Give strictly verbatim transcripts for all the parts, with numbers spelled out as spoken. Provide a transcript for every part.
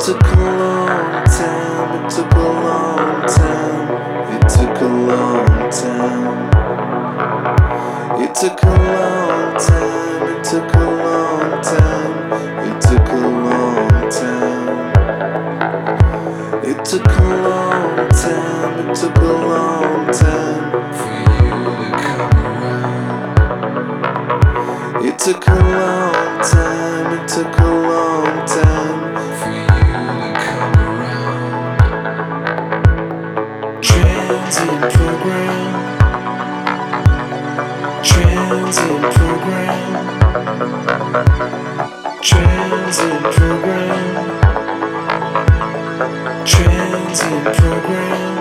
took a long time, it took a long time, it took a long time. It took a long time, it took a long time, it took a long time. It took a long time, it took a long time for you to come around. It took a long time, it took a long time for you to come around. Transient program, transient program, transient program, transient program,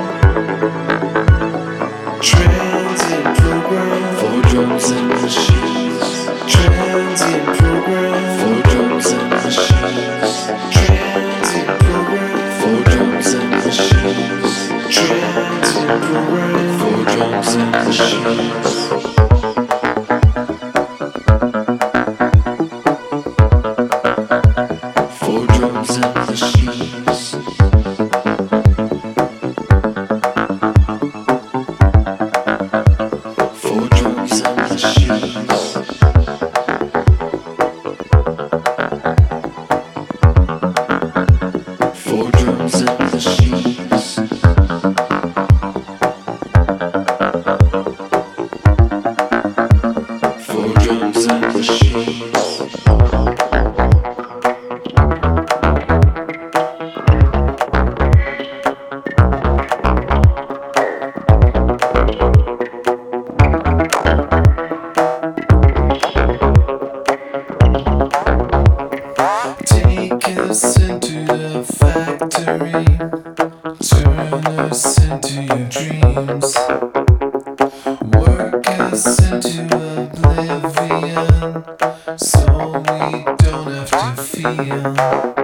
transient program, for drums and machines, transient program, for drums and machines, transient program, for drums and machines, transient program, for drums and machines. For drums and machines. For drums and machines. For drums and machines. For drums and machines. Take us into the factory, turn us into your dreams, work us into oblivion, so we don't have to feel.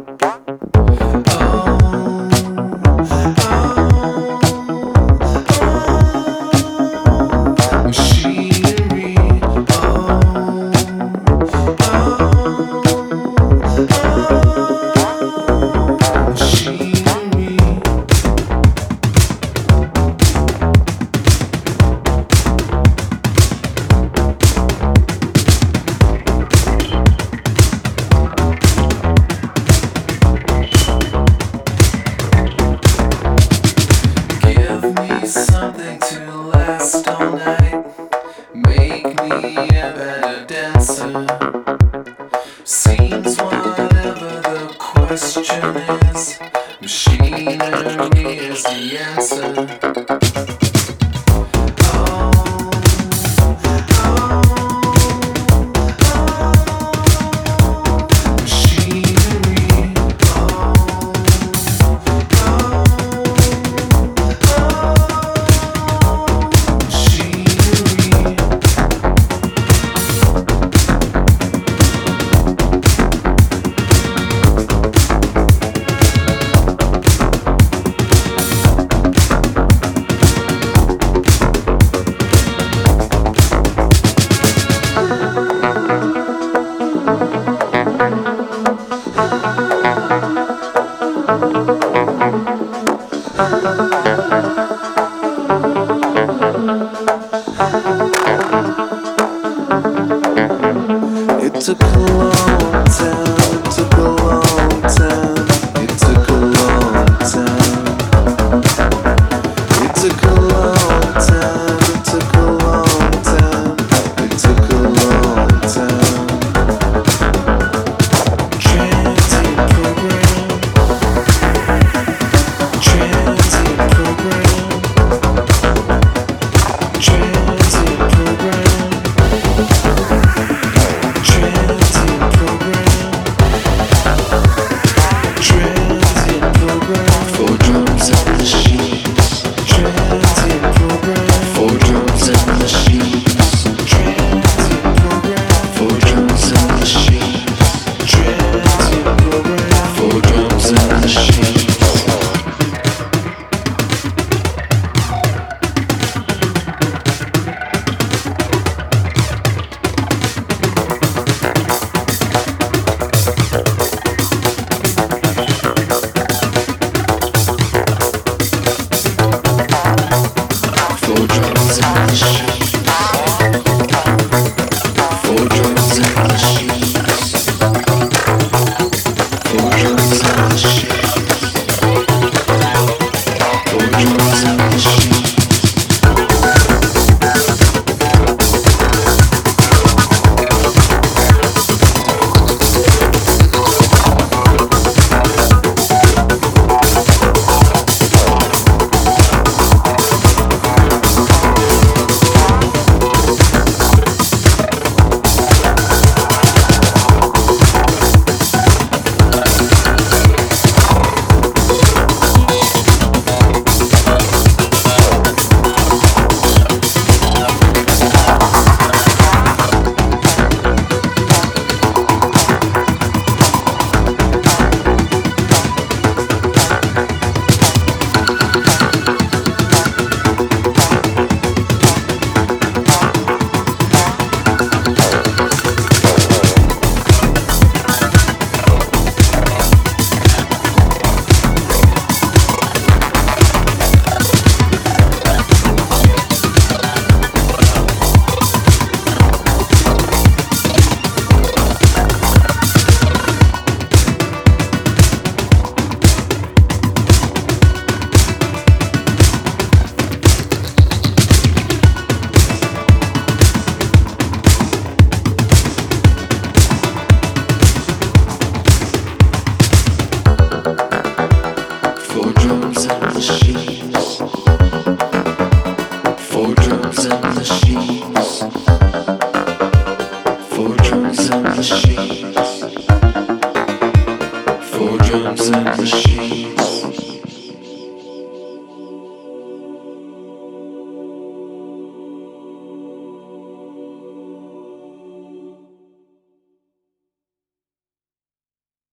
Something to last all night, make me a better dancer. Seems whatever the question is, machinery is the answer. It took a long